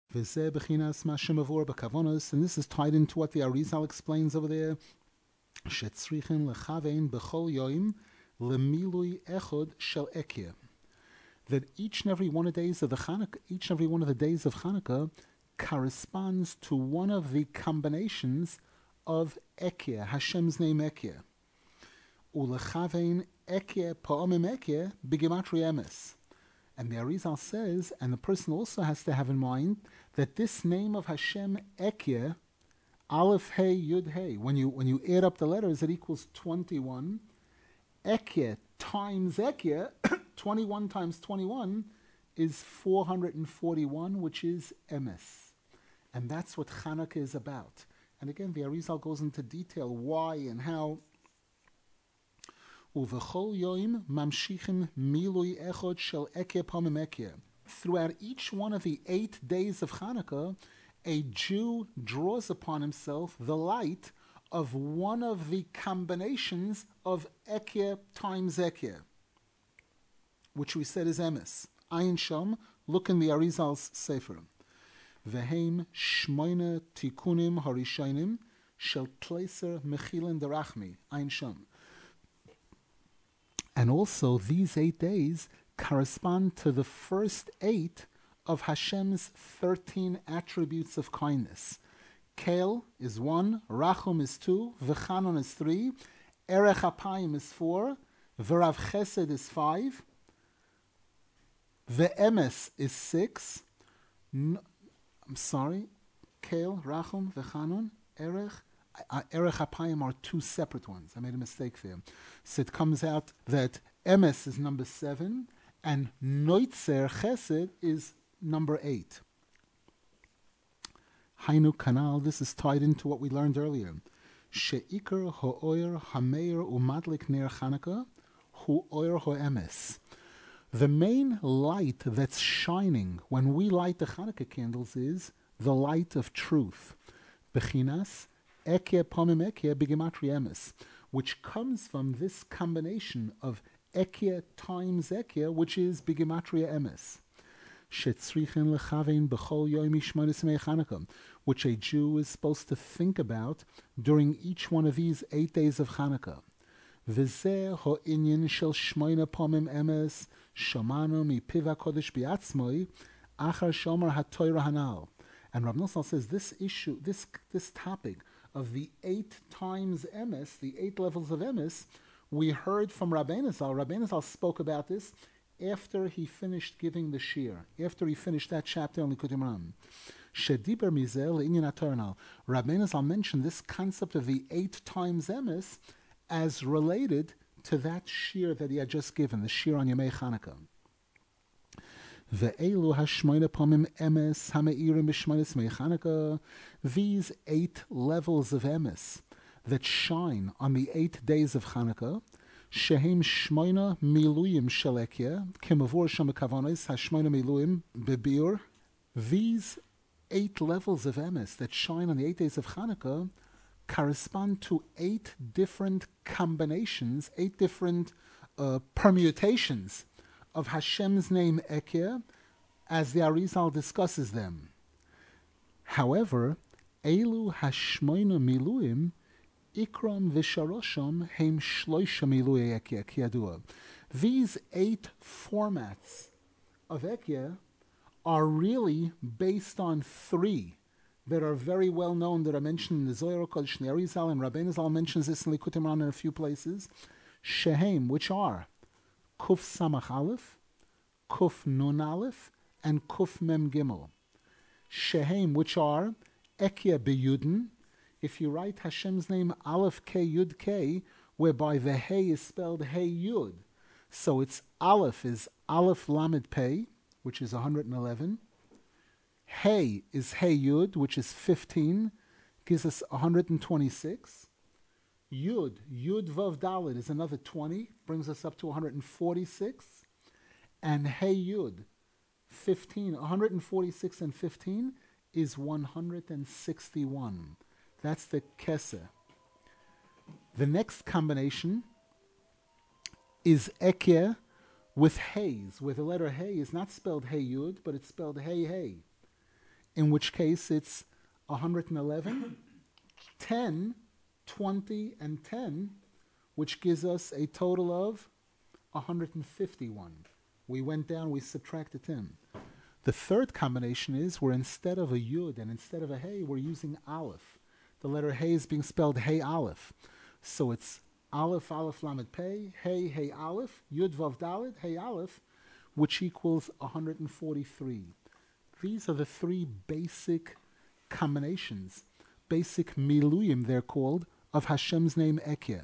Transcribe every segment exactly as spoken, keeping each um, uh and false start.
V'zeh b'chinas ma shemavur b'kavonos, and this is tied into what the Arizal explains over there. Shetzrichen lechavein b'chol yoim lemilui echod shel ekeh. That each and every one of the days of the Chanukah, each and every one of the days of Chanukah corresponds to one of the combinations of Ekeh, Hashem's name Ekeh. Ulechavein Ekeh pa'omim Ekeh b'gematria emes. And the Arizal says, and the person also has to have in mind that this name of Hashem Ekeh, Aleph Hey Yud Hey, when you when you add up the letters, it equals twenty-one. Ekeh times Ekeh, twenty-one times twenty-one is four hundred forty-one, which is Emes. And that's what Chanukah is about. And again, the Arizal goes into detail why and how. Uvechol yoim mamshichim milui echod shel ekeh pomim ekeh. Throughout each one of the eight days of Chanukah, a Jew draws upon himself the light of one of the combinations of Ekeh times Ekeh, which we said is Emes. Ayin Shom, look in the Arizal's Sefer. Veheim shmoine tikunim harishonim shel tleiser mechilin derachmi. Ayin Shom. And also, these eight days correspond to the first eight of Hashem's thirteen attributes of kindness. Kel is one, Rachum is two, V'chanon is three, Erech Apayim is four, V'rav Chesed is five, V'emes is six. No, I'm sorry, Kel, Rachum, V'chanon, Erech. Uh, Erech Apayim are two separate ones. I made a mistake there. So it comes out that Emes is number seven and Noitzer Chesed is number eight. Hainu Kanal, this is tied into what we learned earlier. She'ikar ho'oyer hameir umadlik ner Chanukah hu'oyer ho'emes. The main light that's shining when we light the Chanukah candles is the light of truth. Bechinas Ekeh pomim Ekeh b'gematria emes, which comes from this combination of Ekeh times Ekeh, which is b'gematria emes. Shetzrichen lechavein b'chol yoim yishmonis mei Chanukah, which a Jew is supposed to think about during each one of these eight days of Chanukah. V'zeh ho'inyan shel shmoina pomim emes shomanu mipiv HaKodesh bi'atzmoi achar shomer ha'toira hanal. And Rav Nosson says this issue, this this topic of the eight times emes, the eight levels of emes, we heard from Rabbeinu Zal. Rabbeinu Zal spoke about this after he finished giving the shir, after he finished that chapter on Likutei Moharan. Shediber mizel inyan haTorah. Rabbeinu Zal mentioned this concept of the eight times emes as related to that shir that he had just given, the shir on Yemei Chanukah. Ve'elu hashmoina pomim emes hameirim b'shmoinis mei Chanukah. These eight levels of emes that shine on the eight days of Chanukah, shehem shmoina miluyim shel Ekeh, kemavur sham kavanos hashmoina miluyim bebiur. These eight levels of emes that shine on the eight days of Chanukah correspond to eight different combinations, eight different uh, permutations of Hashem's name Ekeh, as the Arizal discusses them. However, Elu Hashmoina Miluim Ikram Visharosham Heim Shloisha Milui Ekeh Kiyadua. These eight formats of Ekeh are really based on three that are very well known, that are mentioned in the Zohar Kodesh, the Arizal, and Rabbeinu Zal mentions this in Likutei Moharan in a few places. Shehem, which are Kuf Samach Aleph, Kuf Nun Aleph, and Kuf Mem Gimel. Shehem, which are Ekeh B'Yudin. If you write Hashem's name Aleph K Yud K, whereby the Hey is spelled Hey Yud, so it's Aleph is Aleph Lamed Pei, which is one hundred eleven. Hey is Hey Yud, which is fifteen, gives us one hundred twenty-six. Yud, Yud Vav Dalet is another twenty, brings us up to one hundred forty-six. And Hey Yud, fifteen, one hundred forty-six and fifteen is one hundred sixty-one. That's the Keseh. The next combination is Ekeh with Heys, where the letter Hey is not spelled Hey Yud, but it's spelled Hey Hey. in which case it's one hundred eleven, ten, twenty, and ten, which gives us a total of one hundred fifty-one. We went down, we subtracted ten. The third combination is where instead of a yud and instead of a hey, we're using aleph. The letter hey is being spelled hey aleph. So it's aleph, aleph, lamed pei, hey, hey, aleph, yud, vav, dalet, hey, aleph, which equals one hundred forty-three. These are the three basic combinations, basic miluyim, they're called, of Hashem's name Ekyeh.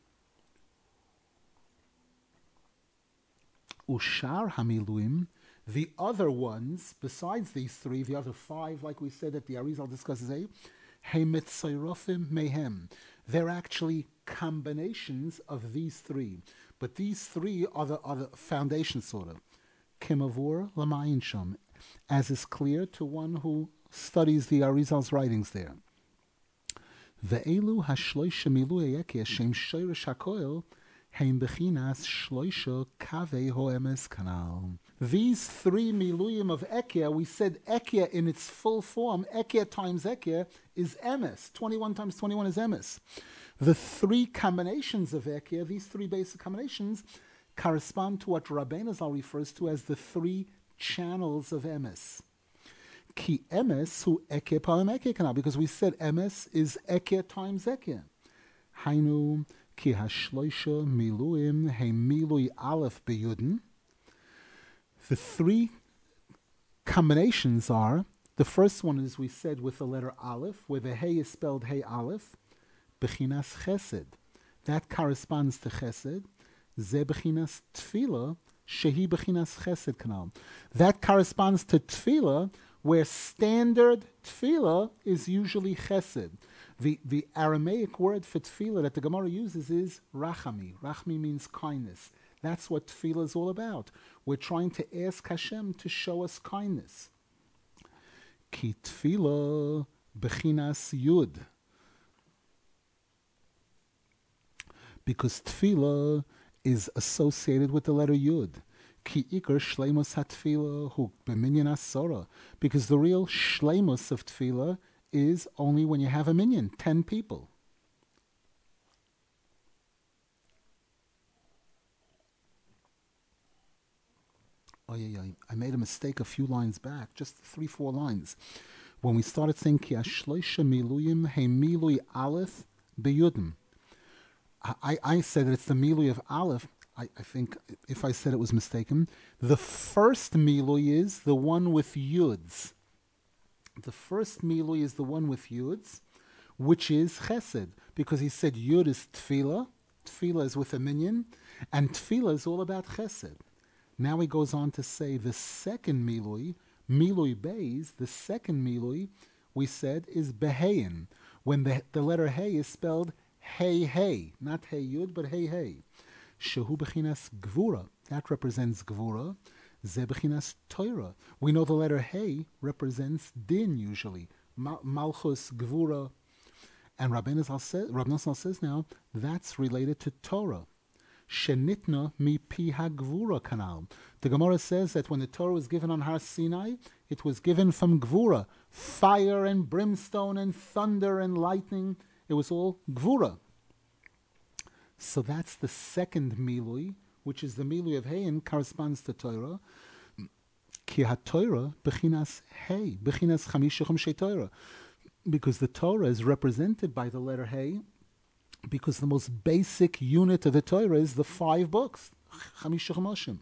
Ushar hamiluyim, the other ones, besides these three, the other five, like we said that the Arizal discusses, eh? Heimetzayrofim mehem. They're actually combinations of these three. But these three are the, are the foundation, sort of. Kimavur lamayin sham, as is clear to one who studies the Arizal's writings there. Ve'elu hashloisha miluyei Ekyeh shem shoyresh hakoil heim bechinas shloisha kavei ho'emes kanal. These three miluyim of Ekyeh, we said Ekyeh in its full form, Ekyeh times Ekyeh is emes. twenty-one times twenty-one is emes. The three combinations of Ekyeh, these three basic combinations, correspond to what Rabbeinu Zal refers to as the three channels of emes. Ki emes hu Ekyeh palam Ekyeh kanal, because we said emes is Ekyeh times Ekyeh. Hainu ki hashloisha miluyim he milui aleph beyudin. The three combinations are, the first one is, we said, with the letter aleph, where the hey is spelled hey aleph, bechinas chesed. That corresponds to chesed. Ze bechinas tefillah, shehi bechinas chesed kanal. That corresponds to tefillah, where standard tefillah is usually chesed. The, the Aramaic word for tefillah that the Gemara uses is rachami. Rachmi means kindness. That's what tefillah is all about. We're trying to ask Hashem to show us kindness. Ki tefillah bechinas yud. Because tefillah is associated with the letter yud. Ki ikar shleimus hatefillah hu b'minyan asora. Because the real shleimus of tefillah is only when you have a minyan, ten people. Oh, yeah, yeah. I made a mistake a few lines back, just three, four lines. When we started saying, Ki ashloisha miluyim he milui aleph beyudim. I, I said that it's the milui of aleph. I, I think if I said it was mistaken. The first milui is the one with yuds. The first milui is the one with yuds, which is chesed, because he said yud is tefillah, tefillah is with a minyan, and tefillah is all about chesed. Now he goes on to say the second milui, milui beis, the second milui, we said is behein, when the, the letter hey is spelled hey hey, not hey yud, but hey hey. Shehu bechinas gvura, that represents gvura. Ze bechinas Torah. We know the letter hey represents din usually, Mal- malchus, gvura, and Rabbi Nazal says, Rabbi Nazal says now that's related to Torah. Shenitna mi pi hagvura kanal. The Gemara says that when the Torah was given on Har Sinai, it was given from gvura, fire and brimstone and thunder and lightning. It was all gvura. So that's the second milui, which is the milui of hey and corresponds to Torah. Ki ha-Torah bechinas hey, bechinas chamisha chumshei Torah. Because the Torah is represented by the letter hey, because the most basic unit of the Torah is the five books, chamisha chumashim.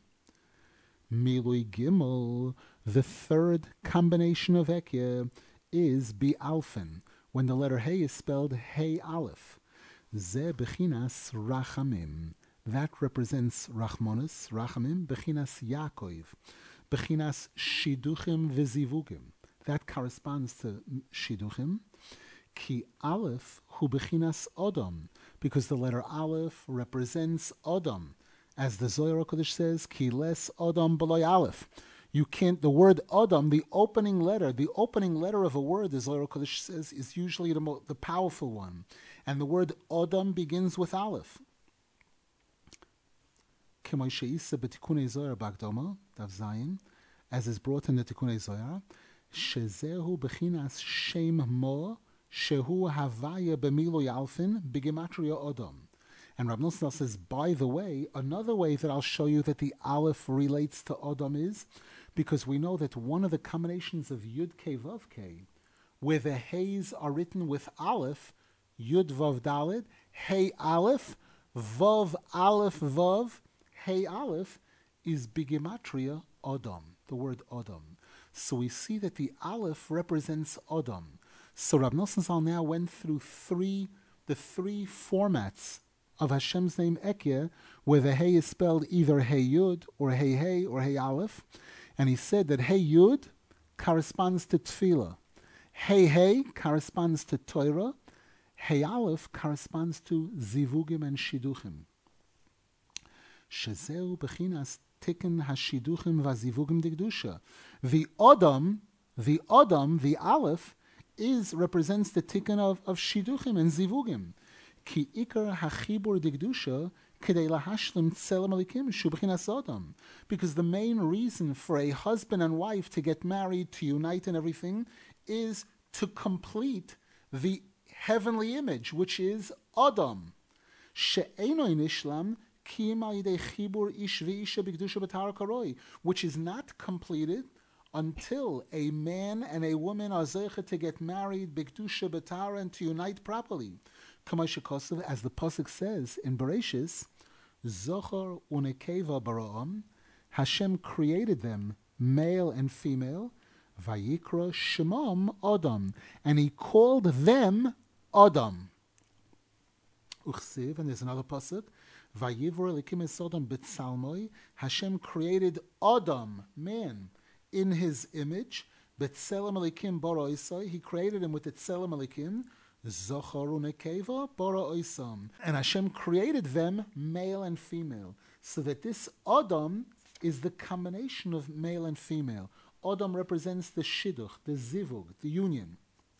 Milui gimel, the third combination of Ekyeh, is bi-alfen, when the letter hey is spelled hey aleph. Ze bechinas rachamim. That represents Rachmonis, Rachamim, bechinas Yaakov, bechinas Shiduchim v'zivugim. That corresponds to Shiduchim. Ki Aleph hu bechinas Odom, because the letter Aleph represents Odom. As the Zohar HaKadosh says, Ki les Odom b'loy Aleph. You can't, the word Odom, the opening letter, the opening letter of a word, the Zohar HaKadosh says, is usually the, mo- the powerful one. And the word Odom begins with Aleph. As is brought in the Tikunei Zohar, Shezehu bechinas shem mo, shehu havaya b'milo yalfin b'gematria odom. And Rab Nosson says, by the way, another way that I'll show you that the Aleph relates to Odom is because we know that one of the combinations of Yud Ke Vav Ke, where the Heys are written with Aleph, Yud Vav Dalet, Hey Aleph, Vav Aleph Vav, Hey Aleph, is Bigematria Odom, the word Odom. So we see that the Aleph represents Odom. So Rab Nosson Zal now went through three, the three formats of Hashem's name Ekyeh, where the Hey is spelled either Hey Yud, or Hey Hey, or Hey Aleph. And he said that Hey Yud corresponds to Tefillah. Hey Hey corresponds to Torah. Hey Aleph corresponds to Zivugim and Shiduchim. Shezeu bechinas tikkun hashiduchim vazivugim dikdusha. The Odom, the Odom, the Aleph, is represents the tikkun of, of Shiduchim and Zivugim. Ki ikar hachibur dikdusha kedei lahashlim tselem alikim shu bechinas Odom. Because the main reason for a husband and wife to get married, to unite and everything, is to complete the heavenly image, which is Odom. She'enoi nishlam which is not completed until a man and a woman are zeicha to get married, b'kedusha b'tara, and to unite properly. As the pasuk says in Bereshis, Zochar unekeva bara'am, Hashem created them, male and female, vayikra shemam Odom, and He called them Odom. Uchsiv, and there's another pasuk, Vayivor elikim es Odom b'tzalmoi, Hashem created Odom, man, in His image, b'tzelem elikim bara oisai, He created him with the tzelem elikim, zochar unekeva bara oisam, and Hashem created them male and female, so that this Odom is the combination of male and female. Odom represents the shidduch, the zivug, the union.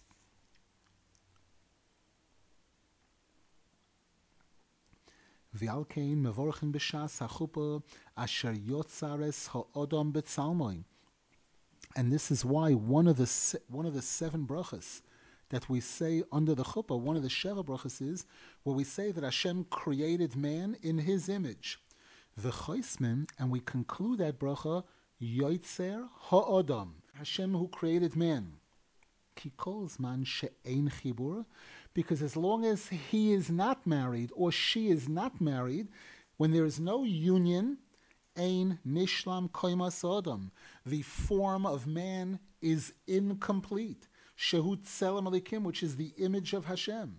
V'alkein mevorchin b'shas hachupa asher yotzares ha'odom b'tzalmoi. And this is why one of the se- one of the seven brachas that we say under the chuppah, one of the sheva brachas is where we say that Hashem created man in His image. V'choismin, and we conclude that bracha yotzer ha'odom, Hashem who created man. Ki kol zman she'ein chibur, because as long as he is not married or she is not married, when there is no union, ein nishlam koimas odom, the form of man is incomplete. Shehu tzelem alikim, which is the image of Hashem.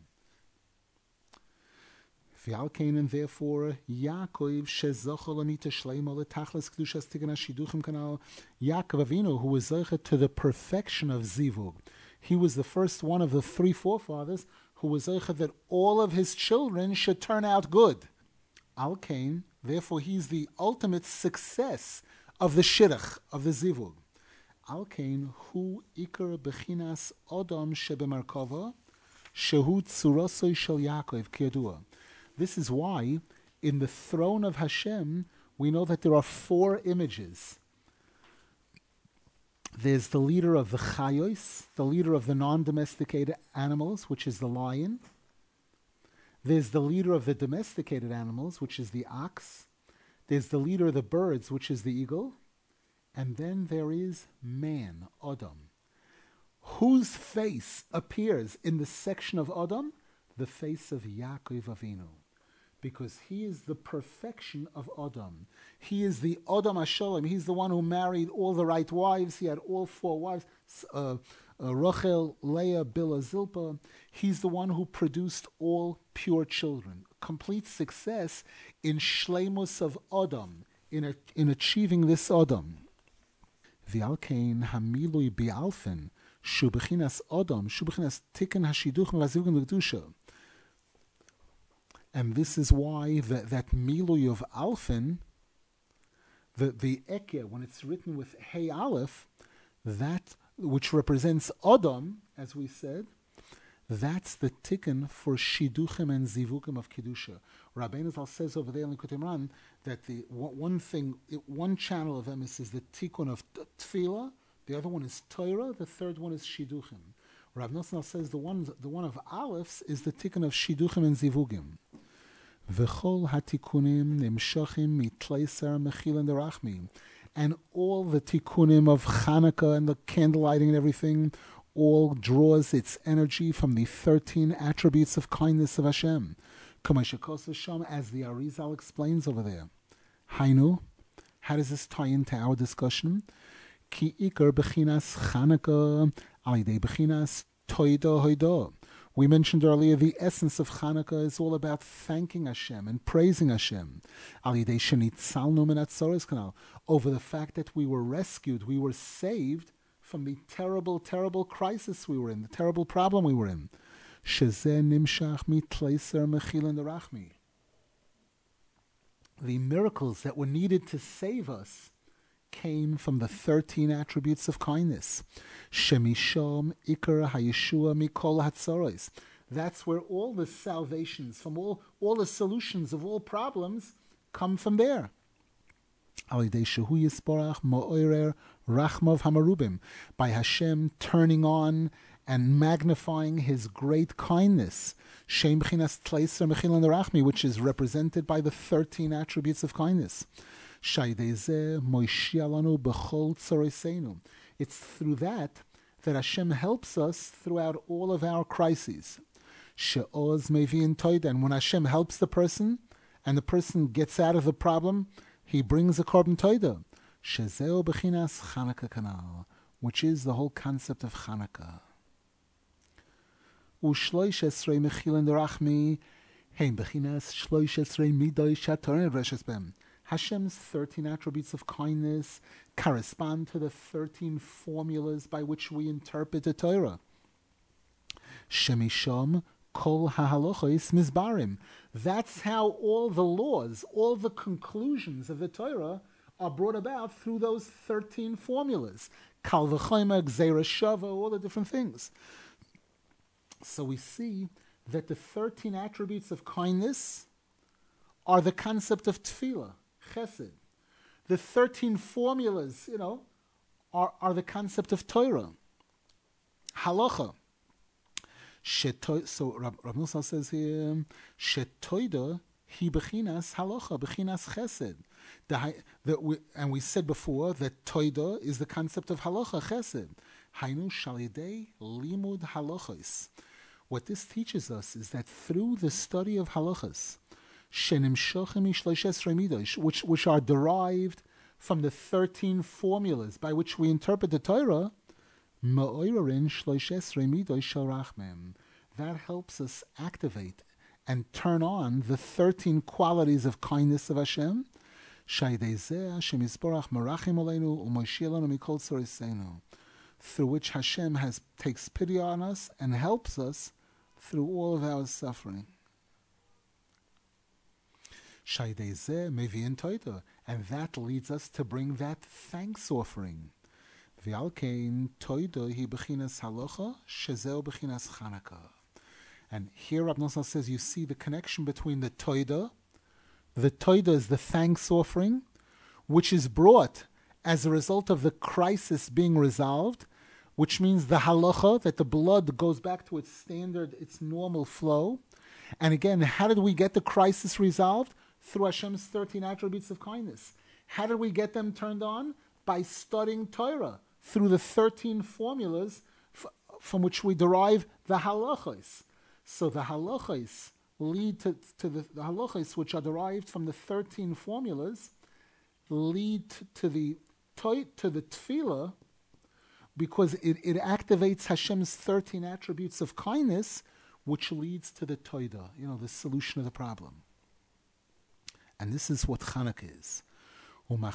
V'alkein, and therefore Yaakov shezochol amita shleima letachlis kedushas tikkun hashiduchim kanal, Yaakov Avinu, who was zeicha to the perfection of zivug. He was the first one of the three forefathers who was zeicha that all of his children should turn out good. Al Kain, therefore he's the ultimate success of the shidduch, of the zivug. Al Kain, hu ikar bechinas odom shebemarkava, shehu tzurosoi shel Yaakov kiyadua. This is why in the throne of Hashem we know that there are four images. There's the leader of the chayos, the leader of the non-domesticated animals, which is the lion. There's the leader of the domesticated animals, which is the ox. There's the leader of the birds, which is the eagle. And then there is man, Odom. Whose face appears in the section of Odom? The face of Yaakov Avinu. Because he is the perfection of Odom. He is the Odom HaSholem. He's the one who married all the right wives. He had all four wives. Uh, uh, Rachel, Leah, Bilhah, Zilpah. He's the one who produced all pure children. Complete success in Shleimus of Odom, in, a, in achieving this Odom. V'alkein hamilui bi'alfen, shu bechinas Odom, shu bechinas tikkun hashiduchim v'azivugim l'kedusha. And this is why the, that milui of Alfen, the, the Ekyeh, when it's written with Hey Aleph, that which represents Odom, as we said, that's the tikkun for Shiduchim and Zivukim of Kedusha. Rabbeinu Zal says over there in Likutei Moharan that the one thing, one channel of emes is the tikkun of Tefillah, The other one is Torah. The third one is Shidduchim. Rav Nosson says the one, the one of Aleph is the tikkun of Shidduchim and Zivugim. V'chol hatikunim nimshachim mitleiser mechil derachmi. And all the tikkunim of Hanukkah and the candlelighting and everything all draws its energy from the thirteen attributes of kindness of Hashem. As the Arizal explains over there. Hainu, how does this tie into our discussion? Ki ikar bechinas Chanukah alidei bechinas toida hoida. We mentioned earlier the essence of Chanukah is all about thanking Hashem and praising Hashem. Alidei shenitzalnu min hatzoros kanal, over the fact that we were rescued, we were saved from the terrible, terrible crisis we were in, the terrible problem we were in. Shezeh nimshach mitleiser mechilin derachmi. The miracles that were needed to save us came from the thirteen attributes of kindness. Shemishom ikar hayeshua mikol hatzoros. That's where all the salvations from all, all the solutions of all problems come from there. By Hashem turning on and magnifying His great kindness, which is represented by the thirteen attributes of kindness. It's through that that Hashem helps us throughout all of our crises. And when Hashem helps the person, and the person gets out of the problem, He brings a korban toida, shezeo bechinas Chanukah kanal, which is the whole concept of Chanukah. Ushloish esrei mechilin derachmi, hein bechinas shloish esrei midoi shatorn reshes bem. Hashem's thirteen attributes of kindness correspond to the thirteen formulas by which we interpret the Torah. Shemisham kol hahalochos mizbarim. That's how all the laws, all the conclusions of the Torah are brought about through those thirteen formulas. Kal v'chomer, gzeira shava, all the different things. So we see that the thirteen attributes of kindness are the concept of tefillah, chesed. The thirteen formulas, you know, are, are the concept of Torah, halacha. Shetoy, so Rab, Rab Nosson says here, Shetoida hi bechinas halacha, bechinas chesed. The, the, we, and we said before that Toida is the concept of halacha, chesed. Hainu shalidei limud halachos. What this teaches us is that through the study of halachas, which, which are derived from the thirteen formulas by which we interpret the Torah, that helps us activate and turn on the thirteen qualities of kindness of Hashem, through which Hashem has takes pity on us and helps us through all of our suffering. And that leads us to bring that thanks offering. And here Rab Nosson says you see the connection between the toida. The toida is the thanks offering, which is brought as a result of the crisis being resolved, which means the halacha, that the blood goes back to its standard, its normal flow. And again, how did we get the crisis resolved? Through Hashem's thirteen attributes of kindness. How did we get them turned on? By studying Torah, through the thirteen formulas f- from which we derive the halachos. So the halachos lead to, to the, the halachos, which are derived from the thirteen formulas, lead to, to the to, to the tefillah, because it, it activates Hashem's thirteen attributes of kindness, which leads to the toida, you know, the solution of the problem. And this is what Chanukah is. And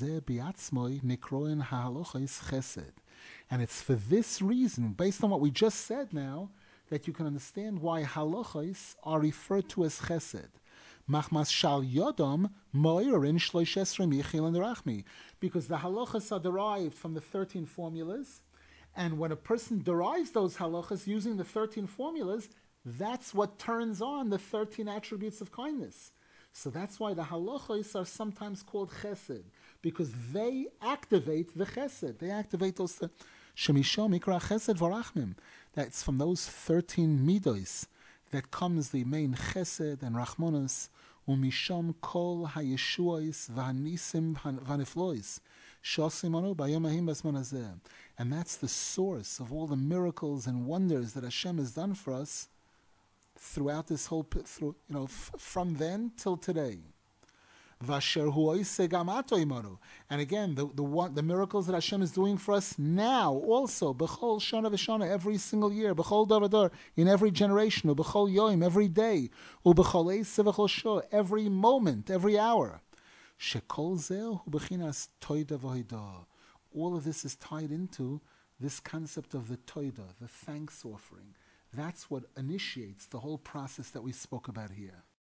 it's for this reason, based on what we just said now, that you can understand why halachos are referred to as chesed. Because the halachos are derived from the thirteen formulas, and when a person derives those halachos using the thirteen formulas, that's what turns on the thirteen attributes of kindness. So that's why the halachos are sometimes called chesed, because they activate the chesed. They activate those th- Shemishom ikra chesed v'rachmim. That's from those thirteen midos that comes the main chesed and rachmonos, umisham kol hayeshuos v'hanisim v'haniflois shosimanu b'yom hahim b'zman hazeh. And that's the source of all the miracles and wonders that Hashem has done for us throughout this whole, through you know, f- from then till today. Vasher hu oiseh gam ato imanu. And again, the the one, the miracles that Hashem is doing for us now, also b'chol shana v'shana, every single year, b'chol dor v'dor, in every generation, u b'chol yoim, every day, u b'chol eiseh v'chol sho, every moment, every hour. Shekol zeh hu b'chinas toida v'hoida. All of this is tied into this concept of the toida, the thanks offering. That's what initiates the whole process that we spoke about here.